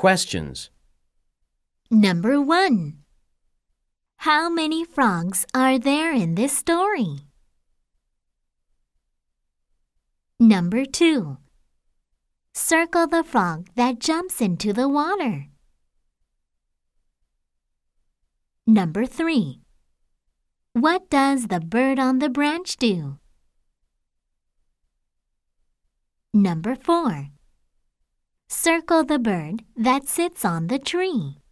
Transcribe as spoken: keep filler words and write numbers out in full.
Questions. Number one. How many frogs are there in this story? Number two. Circle the frog that jumps into the water. Number three. What does the bird on the branch do? Number four. Circle the bird that sits on the tree.